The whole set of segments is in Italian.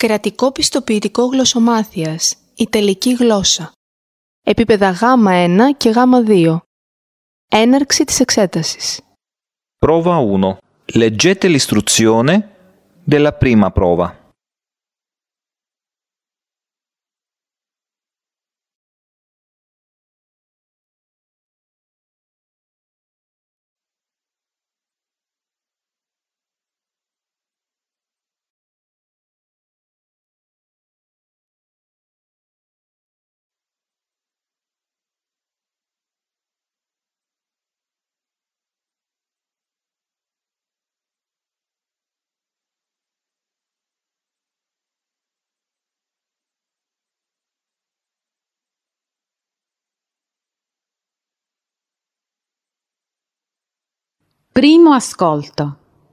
Κρατικό πιστοποιητικό γλωσσομάθειας, Ιταλική γλώσσα. Επίπεδα Γ1 και Γ2. Έναρξη της εξέτασης. Prova 1. Leggete l'istruzione della prima prova. Primo ascolto.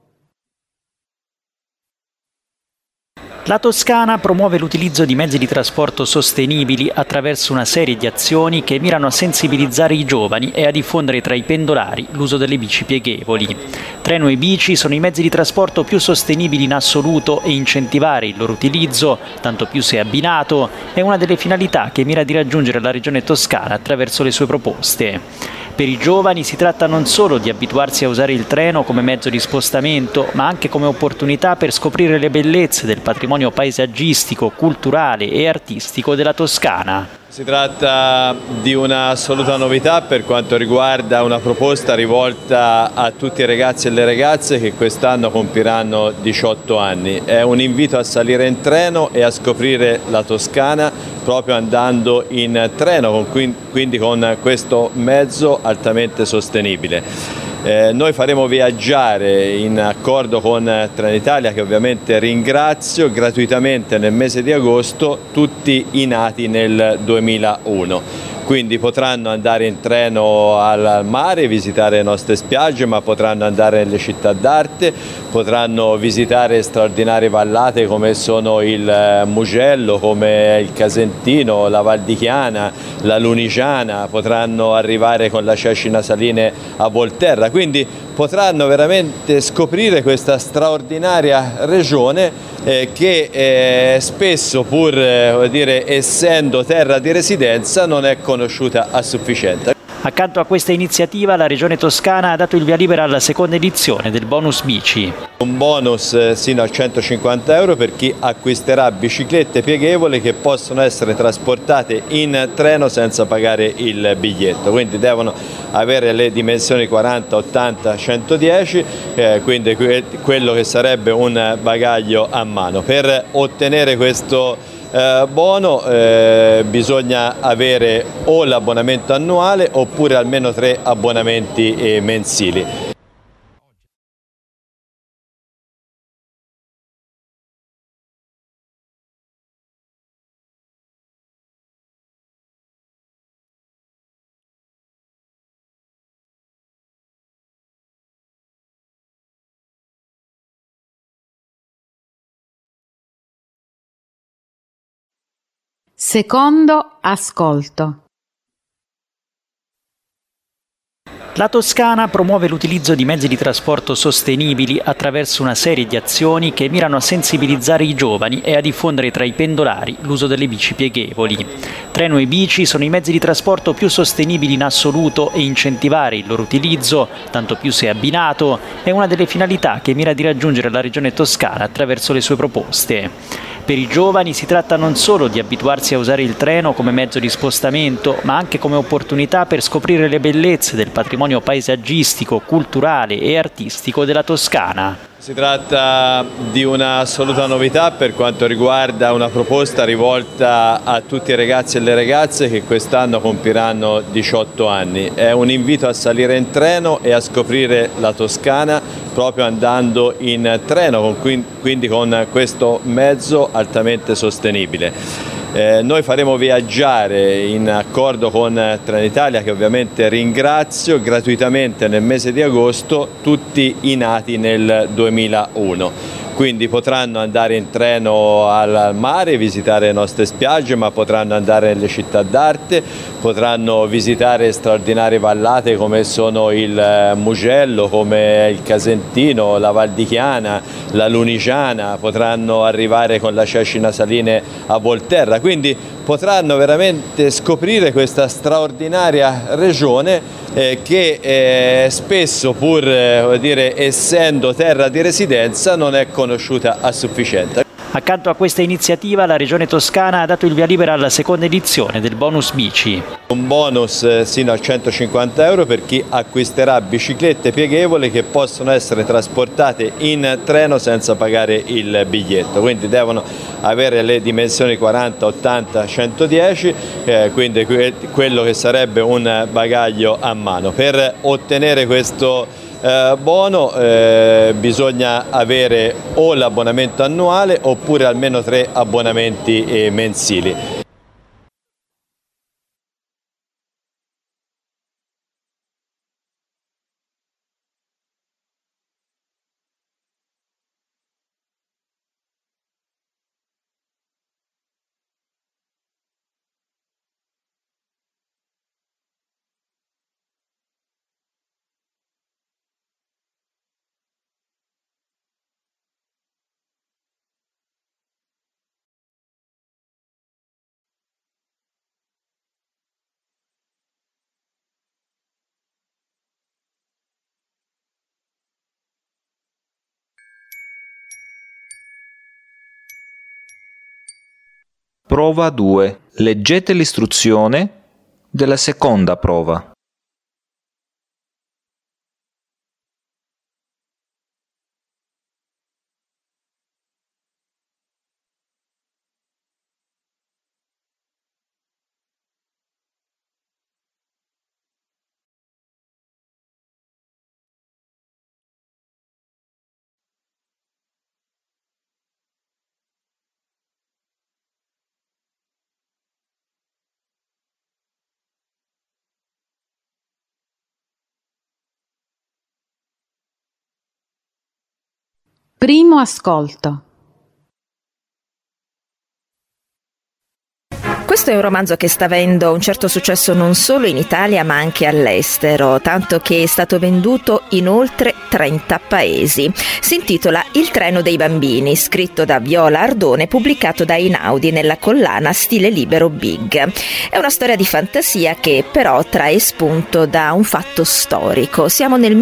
La Toscana promuove l'utilizzo di mezzi di trasporto sostenibili attraverso una serie di azioni che mirano a sensibilizzare i giovani e a diffondere tra i pendolari l'uso delle bici pieghevoli. Treno e bici sono i mezzi di trasporto più sostenibili in assoluto e incentivare il loro utilizzo, tanto più se abbinato, è una delle finalità che mira di raggiungere la regione toscana attraverso le sue proposte. Per i giovani si tratta non solo di abituarsi a usare il treno come mezzo di spostamento, ma anche come opportunità per scoprire le bellezze del patrimonio paesaggistico, culturale e artistico della Toscana. Si tratta di un'assoluta novità per quanto riguarda una proposta rivolta a tutti i ragazzi e le ragazze che quest'anno compiranno 18 anni. È un invito a salire in treno e a scoprire la Toscana proprio andando in treno, quindi con questo mezzo altamente sostenibile. Noi faremo viaggiare in accordo con Trenitalia, che ovviamente ringrazio, gratuitamente nel mese di agosto tutti i nati nel 2001. Quindi potranno andare in treno al mare, visitare le nostre spiagge, ma potranno andare nelle città d'arte, potranno visitare straordinarie vallate come sono il Mugello, come il Casentino, la Val di Chiana, la Lunigiana, potranno arrivare con la Cecina Saline a Volterra, quindi potranno veramente scoprire questa straordinaria regione che spesso, pur essendo terra di residenza, non è conosciuta a sufficienza. Accanto a questa iniziativa la Regione Toscana ha dato il via libera alla seconda edizione del bonus bici. Un bonus sino a 150 euro per chi acquisterà biciclette pieghevoli che possono essere trasportate in treno senza pagare il biglietto, quindi devono avere le dimensioni 40, 80, 110, quindi quello che sarebbe un bagaglio a mano. Per ottenere questo buono bisogna avere o l'abbonamento annuale oppure almeno 3 abbonamenti mensili. Secondo ascolto. La Toscana promuove l'utilizzo di mezzi di trasporto sostenibili attraverso una serie di azioni che mirano a sensibilizzare i giovani e a diffondere tra i pendolari l'uso delle bici pieghevoli. Treno e bici sono i mezzi di trasporto più sostenibili in assoluto e incentivare il loro utilizzo, tanto più se abbinato, è una delle finalità che mira di raggiungere la regione toscana attraverso le sue proposte. Per i giovani si tratta non solo di abituarsi a usare il treno come mezzo di spostamento, ma anche come opportunità per scoprire le bellezze del patrimonio paesaggistico, culturale e artistico della Toscana. Si tratta di un'assoluta novità per quanto riguarda una proposta rivolta a tutti i ragazzi e le ragazze che quest'anno compiranno 18 anni. È un invito a salire in treno e a scoprire la Toscana proprio andando in treno, quindi con questo mezzo altamente sostenibile. Noi faremo viaggiare in accordo con Trenitalia, che ovviamente ringrazio, gratuitamente nel mese di agosto tutti i nati nel 2001. quindi potranno andare in treno al mare, visitare le nostre spiagge, ma potranno andare nelle città d'arte, potranno visitare straordinarie vallate come sono il Mugello, come il Casentino, la Val di Chiana, la Lunigiana, potranno arrivare con la Cecina Saline a Volterra, quindi potranno veramente scoprire questa straordinaria regione che spesso, pur essendo terra di residenza, non è conosciuta a sufficienza. Accanto a questa iniziativa la Regione Toscana ha dato il via libera alla seconda edizione del bonus bici. Un bonus sino a 150 euro per chi acquisterà biciclette pieghevoli che possono essere trasportate in treno senza pagare il biglietto, quindi devono avere le dimensioni 40, 80, 110, quindi quello che sarebbe un bagaglio a mano. Per ottenere questo bono bisogna avere o l'abbonamento annuale oppure almeno 3 abbonamenti mensili. Prova 2. Leggete l'istruzione della seconda prova. Primo ascolto. Questo è un romanzo che sta avendo un certo successo non solo in Italia ma anche all'estero, tanto che è stato venduto in oltre 30 paesi. Si intitola Il treno dei bambini, scritto da Viola Ardone, pubblicato da Einaudi nella collana Stile Libero Big. È una storia di fantasia che però trae spunto da un fatto storico. Siamo nel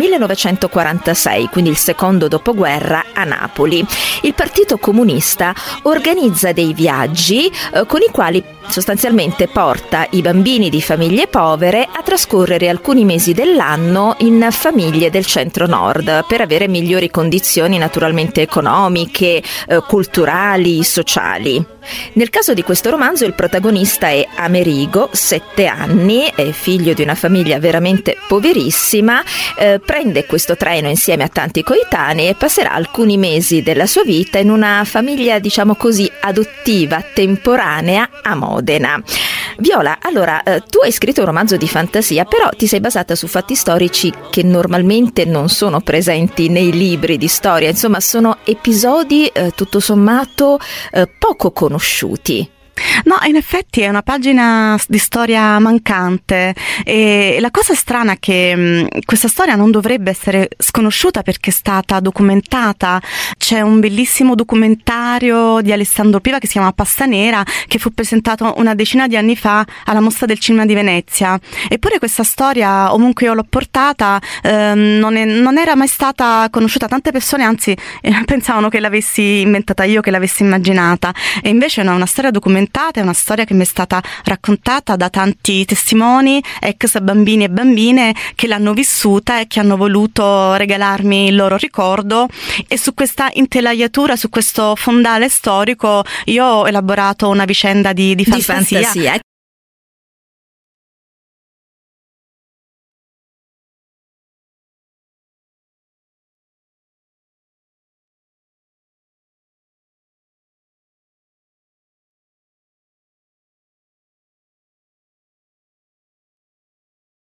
1946, quindi il secondo dopoguerra, a Napoli. Il Partito Comunista organizza dei viaggi con i quali sostanzialmente porta i bambini di famiglie povere a trascorrere alcuni mesi dell'anno in famiglie del centro-nord per avere migliori condizioni naturalmente economiche, culturali, sociali. Nel caso di questo romanzo il protagonista è Amerigo, 7 anni, è figlio di una famiglia veramente poverissima, prende questo treno insieme a tanti coetanei e passerà alcuni mesi della sua vita in una famiglia, diciamo così, adottiva, temporanea a Modena. Viola, allora, tu hai scritto un romanzo di fantasia, però ti sei basata su fatti storici che normalmente non sono presenti nei libri di storia, insomma sono episodi tutto sommato poco conosciuti. No, in effetti è una pagina di storia mancante e la cosa strana è che questa storia non dovrebbe essere sconosciuta perché è stata documentata. C'è un bellissimo documentario di Alessandro Piva che si chiama Pasta Nera, che fu presentato una decina di anni fa alla Mostra del Cinema di Venezia. Eppure questa storia, ovunque io l'ho portata, non era mai stata conosciuta. Tante persone anzi pensavano che l'avessi inventata io, che l'avessi immaginata, e invece no, è una storia documentata. È una storia che mi è stata raccontata da tanti testimoni, ex bambini e bambine che l'hanno vissuta e che hanno voluto regalarmi il loro ricordo, e su questa intelaiatura, su questo fondale storico io ho elaborato una vicenda di fantasia.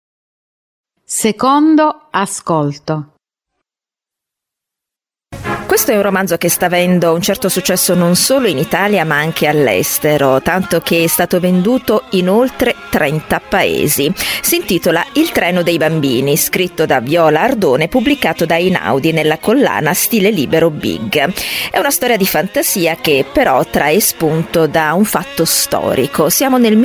Secondo ascolto. Questo è un romanzo che sta avendo un certo successo non solo in Italia ma anche all'estero, tanto che è stato venduto in oltre 30 paesi. Si intitola Il treno dei bambini, scritto da Viola Ardone, pubblicato da Einaudi nella collana Stile Libero Big. È una storia di fantasia che però trae spunto da un fatto storico. Siamo nel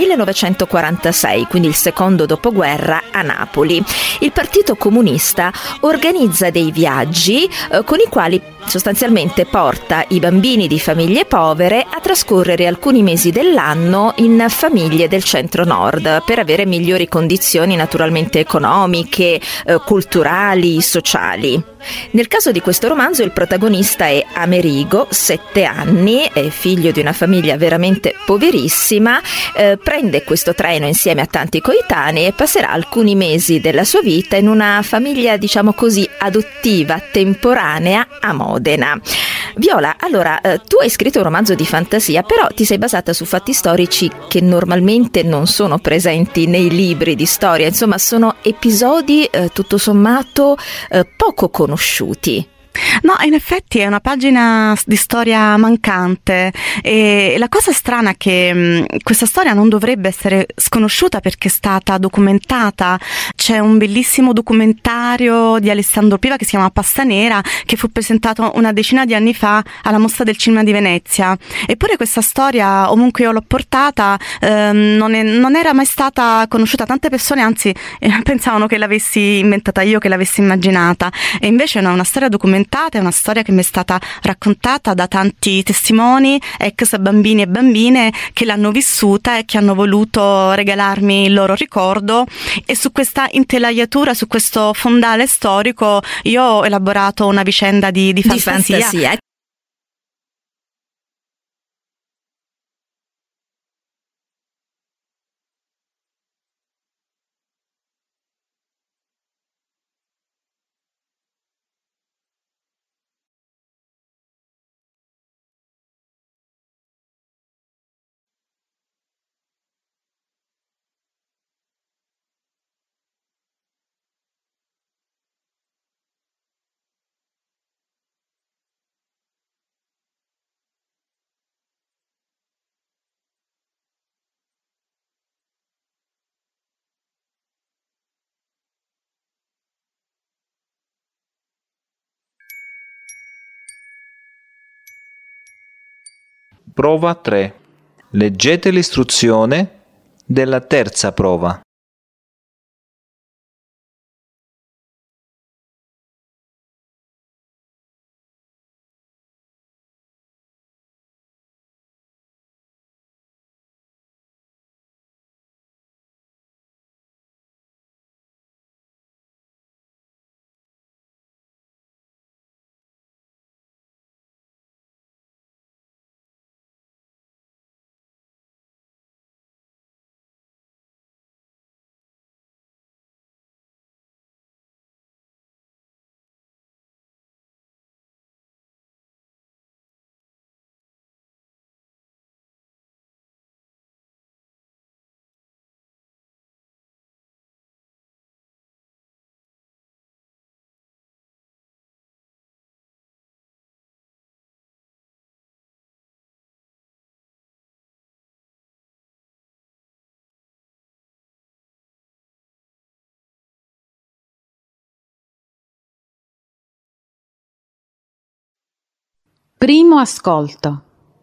1946, quindi il secondo dopoguerra, a Napoli. Il Partito Comunista organizza dei viaggi con i quali sostanzialmente porta i bambini di famiglie povere a trascorrere alcuni mesi dell'anno in famiglie del centro-nord per avere migliori condizioni naturalmente economiche, culturali, sociali. Nel caso di questo romanzo il protagonista è Amerigo, 7 anni, è figlio di una famiglia veramente poverissima, prende questo treno insieme a tanti coetanei e passerà alcuni mesi della sua vita in una famiglia, diciamo così, adottiva, temporanea a Modena. Viola, allora, tu hai scritto un romanzo di fantasia, però ti sei basata su fatti storici che normalmente non sono presenti nei libri di storia, insomma sono episodi tutto sommato poco conosciuti. No, in effetti è una pagina di storia mancante e la cosa strana è che questa storia non dovrebbe essere sconosciuta perché è stata documentata. C'è un bellissimo documentario di Alessandro Piva che si chiama Pasta Nera, che fu presentato una decina di anni fa alla Mostra del Cinema di Venezia. Eppure questa storia, ovunque io l'ho portata, non era mai stata conosciuta. Tante persone anzi pensavano che l'avessi inventata io, che l'avessi immaginata, e invece no, è una storia documentata. È una storia che mi è stata raccontata da tanti testimoni, ex bambini e bambine che l'hanno vissuta e che hanno voluto regalarmi il loro ricordo, e su questa intelaiatura, su questo fondale storico io ho elaborato una vicenda di fantasia. Prova 3. Leggete l'istruzione della terza prova. Primo ascolto.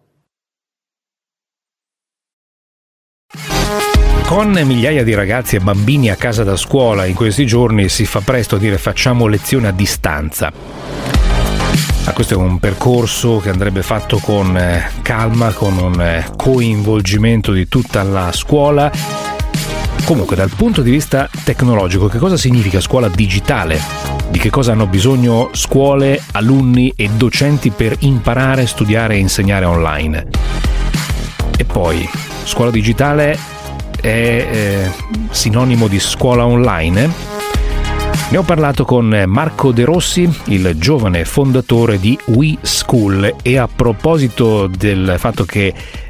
Con migliaia di ragazzi e bambini a casa da scuola in questi giorni si fa presto a dire facciamo lezione a distanza. Ma questo è un percorso che andrebbe fatto con calma, con un coinvolgimento di tutta la scuola. Comunque, dal punto di vista tecnologico, che cosa significa scuola digitale? Di che cosa hanno bisogno scuole, alunni e docenti per imparare, studiare e insegnare online? E poi, scuola digitale è sinonimo di scuola online? Ne ho parlato con Marco De Rossi, il giovane fondatore di WeSchool, e a proposito del fatto che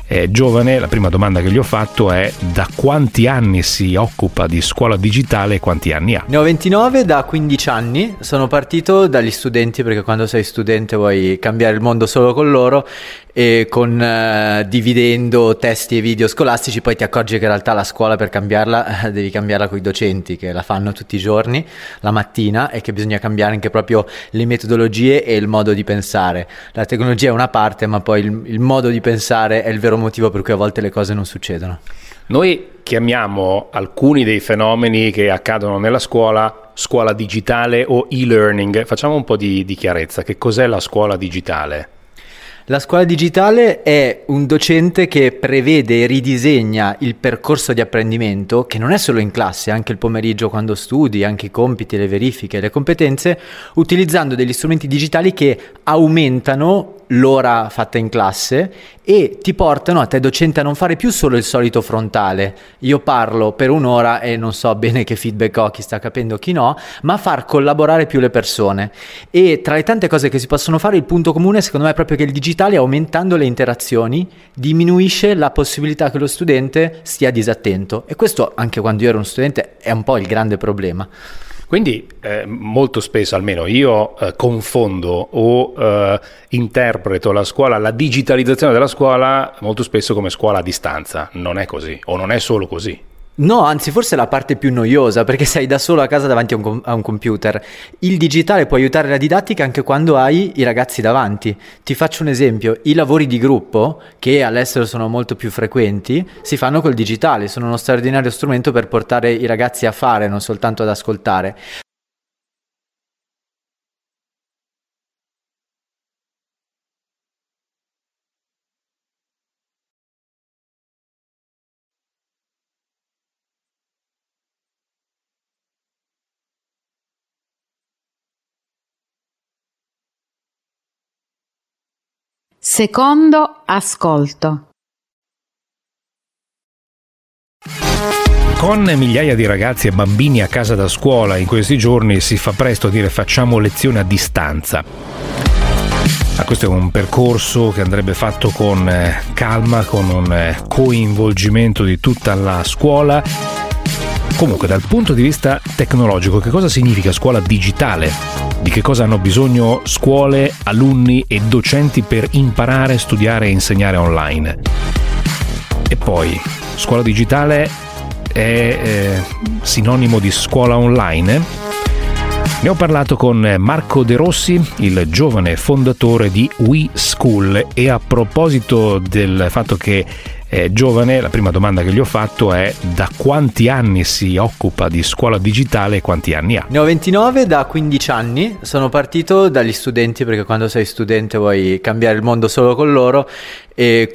giovane, la prima domanda che gli ho fatto è: da quanti anni si occupa di scuola digitale e quanti anni ha? Ne ho 29, da 15 anni. Sono partito dagli studenti, perché quando sei studente vuoi cambiare il mondo solo con loro, e dividendo testi e video scolastici poi ti accorgi che in realtà la scuola, per cambiarla, devi cambiarla con i docenti che la fanno tutti i giorni la mattina, e che bisogna cambiare anche proprio le metodologie e il modo di pensare. La tecnologia è una parte, ma poi il modo di pensare è il vero motivo per cui a volte le cose non succedono. Noi chiamiamo alcuni dei fenomeni che accadono nella scuola digitale o e-learning. Facciamo un po' di chiarezza. Che cos'è la scuola digitale? La scuola digitale è un docente che prevede e ridisegna il percorso di apprendimento, che non è solo in classe, anche il pomeriggio quando studi, anche i compiti, le verifiche, le competenze, utilizzando degli strumenti digitali che aumentano l'ora fatta in classe e ti portano a te docente a non fare più solo il solito frontale. Io parlo per un'ora e non so bene che feedback ho, chi sta capendo, chi no, ma far collaborare più le persone. E tra le tante cose che si possono fare, il punto comune secondo me è proprio che il digitale, aumentando le interazioni, diminuisce la possibilità che lo studente stia disattento, e questo anche quando io ero uno studente è un po' il grande problema. Quindi molto spesso, almeno io, confondo o interpreto la digitalizzazione della scuola molto spesso come scuola a distanza. Non è così, o non è solo così. No, anzi, forse è la parte più noiosa, perché sei da solo a casa davanti a un computer. Il digitale può aiutare la didattica anche quando hai i ragazzi davanti. Ti faccio un esempio: i lavori di gruppo, che all'estero sono molto più frequenti, si fanno col digitale, sono uno straordinario strumento per portare i ragazzi a fare, non soltanto ad ascoltare. Secondo ascolto. Con migliaia di ragazzi e bambini a casa da scuola in questi giorni si fa presto a dire facciamo lezione a distanza. Questo è un percorso che andrebbe fatto con calma, con un coinvolgimento di tutta la scuola. Comunque, dal punto di vista tecnologico, che cosa significa scuola digitale? Di che cosa hanno bisogno scuole, alunni e docenti per imparare, studiare e insegnare online? E poi, scuola digitale è sinonimo di scuola online? Ne ho parlato con Marco De Rossi, il giovane fondatore di WeSchool, e a proposito del fatto che è giovane, la prima domanda che gli ho fatto è: da quanti anni si occupa di scuola digitale e quanti anni ha? Ne ho 29, da 15 anni. Sono partito dagli studenti, perché quando sei studente vuoi cambiare il mondo solo con loro, e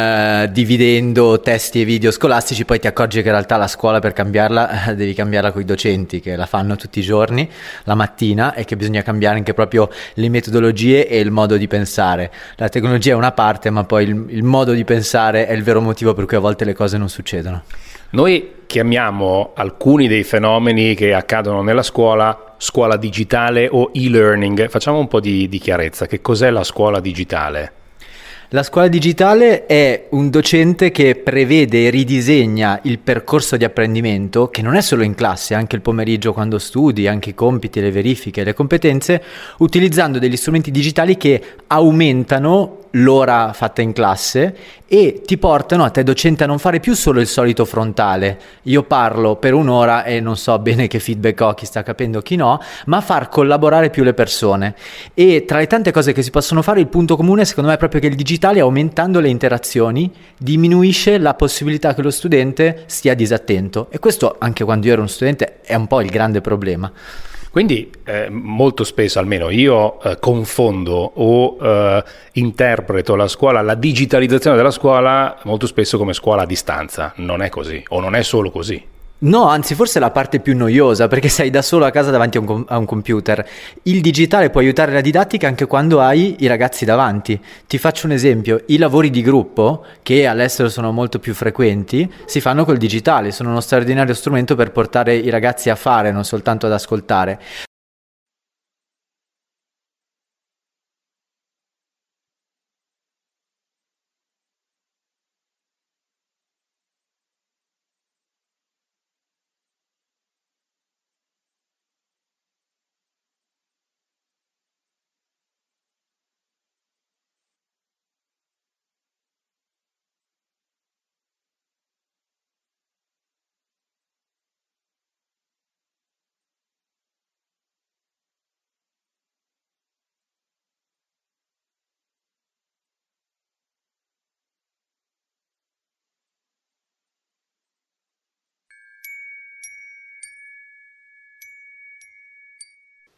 dividendo testi e video scolastici poi ti accorgi che in realtà la scuola, per cambiarla, devi cambiarla con i docenti che la fanno tutti i giorni la mattina, e che bisogna cambiare anche proprio le metodologie e il modo di pensare. La tecnologia è una parte, ma poi il modo di pensare è il vero motivo per cui a volte le cose non succedono. Noi chiamiamo alcuni dei fenomeni che accadono nella scuola digitale o e-learning. Facciamo un po' di chiarezza. Che cos'è la scuola digitale? La scuola digitale è un docente che prevede e ridisegna il percorso di apprendimento, che non è solo in classe, anche il pomeriggio quando studi, anche i compiti, le verifiche, le competenze, utilizzando degli strumenti digitali che aumentano l'ora fatta in classe e ti portano a te docente a non fare più solo il solito frontale. Io parlo per un'ora e non so bene che feedback ho, chi sta capendo, chi no, ma far collaborare più le persone. E tra le tante cose che si possono fare, il punto comune secondo me è proprio che il digitale, aumentando le interazioni, diminuisce la possibilità che lo studente stia disattento, e questo anche quando io ero uno studente è un po' il grande problema. Quindi molto spesso, almeno io, confondo o interpreto la digitalizzazione della scuola molto spesso come scuola a distanza. Non è così, o non è solo così. No, anzi, forse è la parte più noiosa, perché sei da solo a casa davanti a un computer. Il digitale può aiutare la didattica anche quando hai i ragazzi davanti. Ti faccio un esempio: i lavori di gruppo, che all'estero sono molto più frequenti, si fanno col digitale, sono uno straordinario strumento per portare i ragazzi a fare, non soltanto ad ascoltare.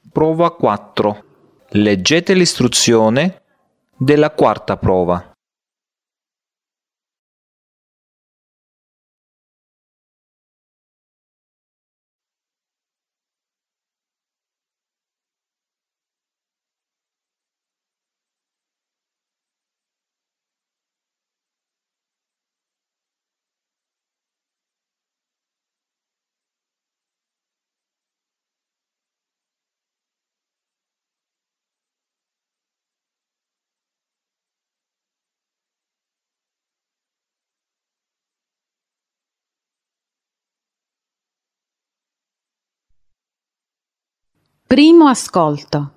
Prova 4. Leggete l'istruzione della quarta prova. Primo ascolto.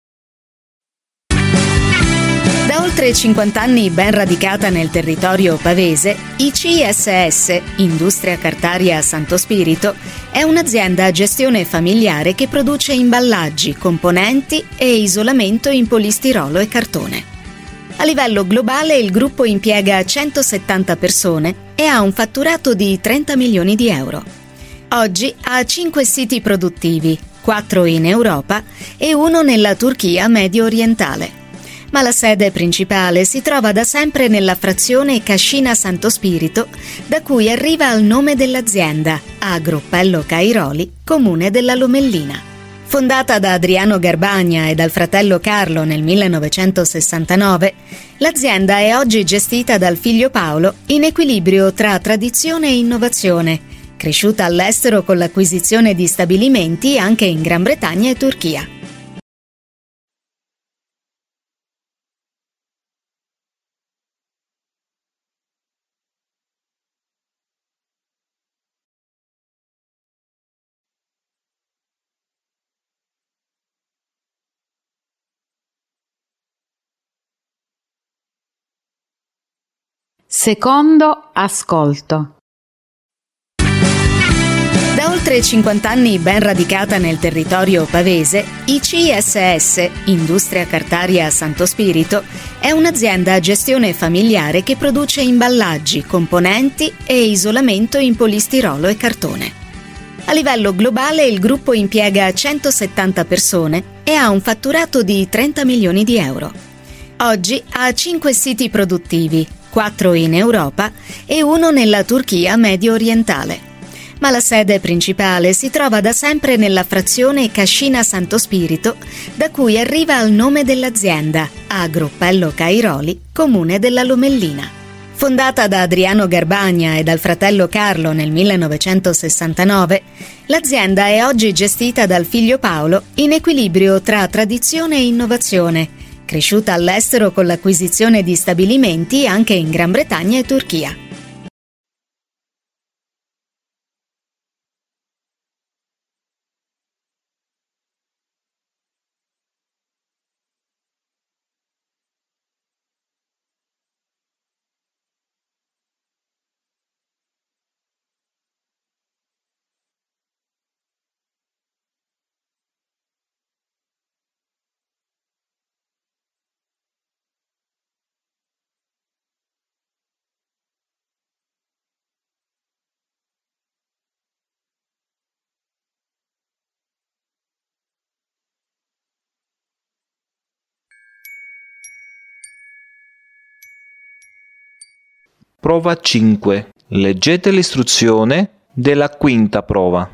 Da oltre 50 anni ben radicata nel territorio pavese, ICSS, Industria Cartaria Santo Spirito, è un'azienda a gestione familiare che produce imballaggi, componenti e isolamento in polistirolo e cartone. A livello globale il gruppo impiega 170 persone e ha un fatturato di 30 milioni di euro. Oggi ha 5 siti produttivi, 4 in Europa e 1 nella Turchia medio orientale. Ma la sede principale si trova da sempre nella frazione Cascina Santo Spirito, da cui arriva il nome dell'azienda, a Gruppello Cairoli, comune della Lomellina. Fondata da Adriano Garbagna e dal fratello Carlo nel 1969, l'azienda è oggi gestita dal figlio Paolo in equilibrio tra tradizione e innovazione, cresciuta all'estero con l'acquisizione di stabilimenti anche in Gran Bretagna e Turchia. Secondo ascolto. Da oltre 50 anni ben radicata nel territorio pavese, ICSS, Industria Cartaria Santo Spirito, è un'azienda a gestione familiare che produce imballaggi, componenti e isolamento in polistirolo e cartone. A livello globale il gruppo impiega 170 persone e ha un fatturato di 30 milioni di euro. Oggi ha 5 siti produttivi, 4 in Europa e 1 nella Turchia medio orientale. Ma la sede principale si trova da sempre nella frazione Cascina Santo Spirito, da cui arriva il nome dell'azienda, a Gruppello Cairoli, comune della Lomellina. Fondata da Adriano Garbagna e dal fratello Carlo nel 1969, l'azienda è oggi gestita dal figlio Paolo in equilibrio tra tradizione e innovazione, cresciuta all'estero con l'acquisizione di stabilimenti anche in Gran Bretagna e Turchia. Prova 5. Leggete l'istruzione della quinta prova.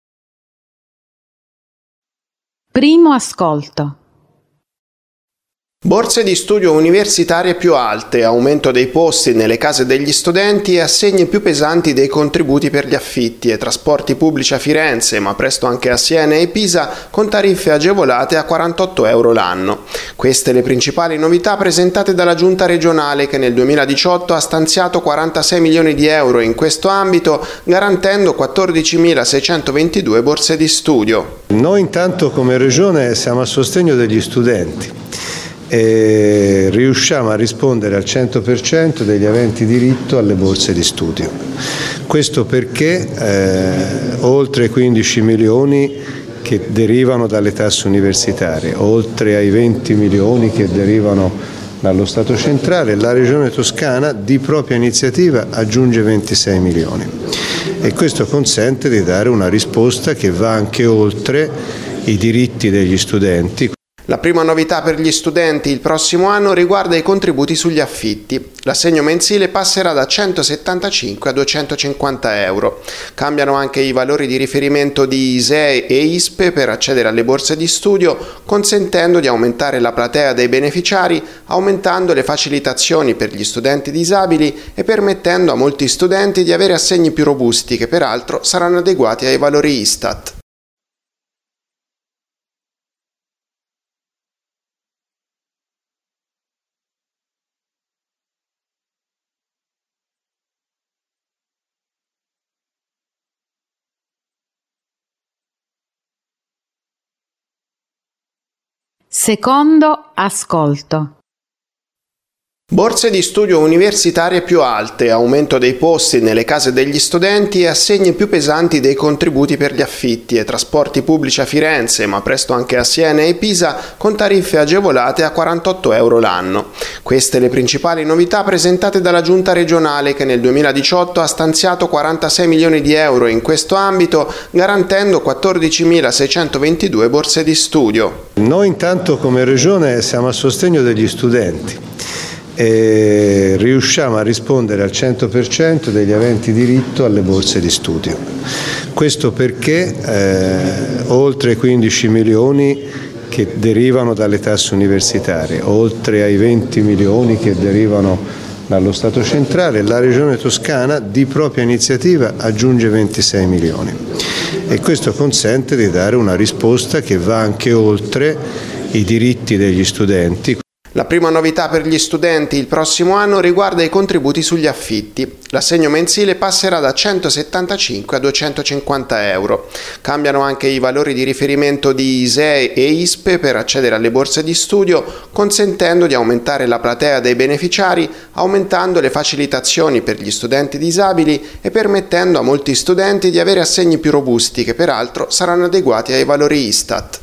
Primo ascolto. Borse di studio universitarie più alte, aumento dei posti nelle case degli studenti e assegni più pesanti dei contributi per gli affitti e trasporti pubblici a Firenze, ma presto anche a Siena e Pisa, con tariffe agevolate a 48 euro l'anno. Queste le principali novità presentate dalla Giunta regionale che nel 2018 ha stanziato 46 milioni di euro in questo ambito, garantendo 14.622 borse di studio. Noi intanto come Regione siamo a sostegno degli studenti e riusciamo a rispondere al 100% degli aventi diritto alle borse di studio. Questo perché oltre 15 milioni che derivano dalle tasse universitarie, oltre ai 20 milioni che derivano dallo Stato centrale, la Regione Toscana di propria iniziativa aggiunge 26 milioni e questo consente di dare una risposta che va anche oltre i diritti degli studenti. La prima novità per gli studenti il prossimo anno riguarda i contributi sugli affitti. L'assegno mensile passerà da 175 a 250 euro. Cambiano anche i valori di riferimento di ISEE e ISPE per accedere alle borse di studio, consentendo di aumentare la platea dei beneficiari, aumentando le facilitazioni per gli studenti disabili e permettendo a molti studenti di avere assegni più robusti che peraltro saranno adeguati ai valori Istat. Secondo ascolto. Borse di studio universitarie più alte, aumento dei posti nelle case degli studenti e assegni più pesanti dei contributi per gli affitti e trasporti pubblici a Firenze, ma presto anche a Siena e Pisa, con tariffe agevolate a 48 euro l'anno. Queste le principali novità presentate dalla Giunta regionale che nel 2018 ha stanziato 46 milioni di euro in questo ambito, garantendo 14.622 borse di studio. Noi intanto come Regione siamo a sostegno degli studenti e riusciamo a rispondere al 100% degli aventi diritto alle borse di studio. Questo perché oltre ai 15 milioni che derivano dalle tasse universitarie, oltre ai 20 milioni che derivano dallo Stato centrale, la Regione Toscana di propria iniziativa aggiunge 26 milioni e questo consente di dare una risposta che va anche oltre i diritti degli studenti. La prima novità per gli studenti il prossimo anno riguarda i contributi sugli affitti. L'assegno mensile passerà da 175 a 250 euro. Cambiano anche i valori di riferimento di ISEE e ISPE per accedere alle borse di studio, consentendo di aumentare la platea dei beneficiari, aumentando le facilitazioni per gli studenti disabili e permettendo a molti studenti di avere assegni più robusti che peraltro saranno adeguati ai valori Istat.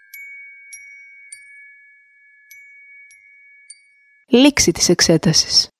Λήξη της εξέτασης.